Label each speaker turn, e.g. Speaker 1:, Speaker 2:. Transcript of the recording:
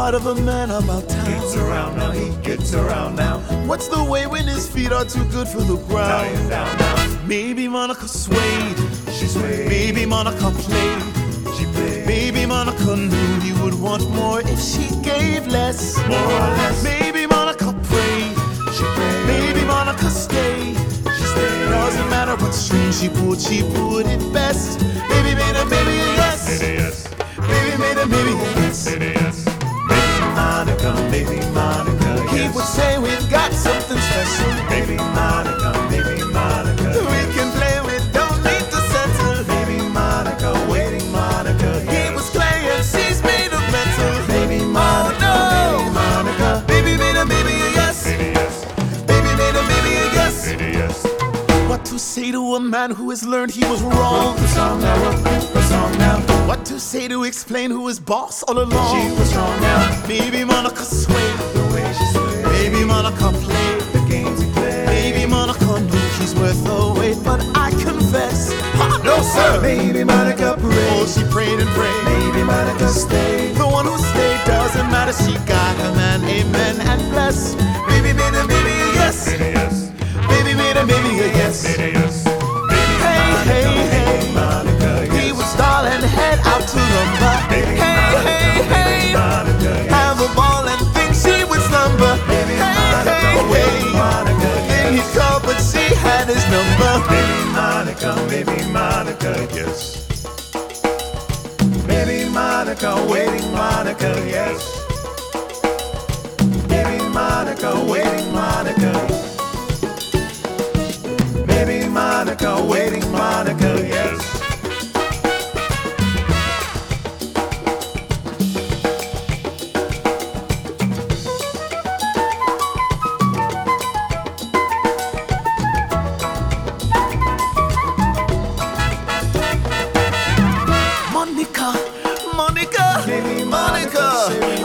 Speaker 1: heart of a man about town.
Speaker 2: Gets around now, he gets around now.
Speaker 1: What's the way when his feet are too good for the
Speaker 2: Now
Speaker 1: ground?
Speaker 2: he's down now.
Speaker 1: Maybe Monica swayed,
Speaker 2: She swayed.
Speaker 1: maybe Monica played,
Speaker 2: She played.
Speaker 1: maybe Monica knew he would want more if she gave less.
Speaker 2: More or less.
Speaker 1: Maybe Monica prayed,
Speaker 2: She prayed.
Speaker 1: maybe Monica stayed.
Speaker 2: She stayed.
Speaker 1: Doesn't matter what string she put it best. Baby made a baby a yes.
Speaker 2: Baby, yes.
Speaker 1: Baby made a baby a yes.
Speaker 2: Baby, yes. Baby Monica, baby Monica,
Speaker 1: He
Speaker 2: yes.
Speaker 1: would say we've got something special.
Speaker 2: Baby Monica, baby Monica.
Speaker 1: We can play with, don't need to settle.
Speaker 2: Baby Monica, waiting Monica,
Speaker 1: He
Speaker 2: yes.
Speaker 1: was playing, she's made of metal.
Speaker 2: Baby Monica,
Speaker 1: Oh
Speaker 2: baby
Speaker 1: no,
Speaker 2: Monica.
Speaker 1: baby made a baby a yes.
Speaker 2: Baby, yes.
Speaker 1: Baby made a baby a yes.
Speaker 2: Baby, yes.
Speaker 1: What to say to a man who has learned he was wrong?
Speaker 2: The song now, the song now.
Speaker 1: What to say to explain who is boss all along?
Speaker 2: She was wrong now.
Speaker 1: Maybe Monica swayed,
Speaker 2: The way she swayed.
Speaker 1: maybe Monica played,
Speaker 2: The games he played.
Speaker 1: maybe Monica knew he's worth the wait. But I confess, no sir.
Speaker 2: Baby Monica
Speaker 1: Oh,
Speaker 2: prayed.
Speaker 1: she prayed and prayed.
Speaker 2: Baby Monica stayed.
Speaker 1: The one who stayed doesn't matter. She got her man, amen and bless. Baby made a baby a yes.
Speaker 2: Baby, yes.
Speaker 1: Baby made a baby a yes.
Speaker 2: Baby, yes. Baby
Speaker 1: Hey,
Speaker 2: Monica,
Speaker 1: hey, hey.
Speaker 2: baby Monica,
Speaker 1: He
Speaker 2: yes.
Speaker 1: would stall and head out to rumba.
Speaker 2: Baby
Speaker 1: Hey,
Speaker 2: Monica,
Speaker 1: hey,
Speaker 2: baby
Speaker 1: hey.
Speaker 2: Monica, yes.
Speaker 1: Have a ball and think she would slumber.
Speaker 2: Baby
Speaker 1: Hey,
Speaker 2: Monica,
Speaker 1: hey,
Speaker 2: baby
Speaker 1: hey.
Speaker 2: Monica,
Speaker 1: Then
Speaker 2: yes.
Speaker 1: he'd call, but she had his number.
Speaker 2: Baby Monica, yes. Baby Monica, waiting Monica, yes. Baby Monica, waiting Monica. Baby Monica, waiting Monica, yes.
Speaker 1: Monica, Monica,
Speaker 2: Baby
Speaker 1: Monica.
Speaker 2: Monica,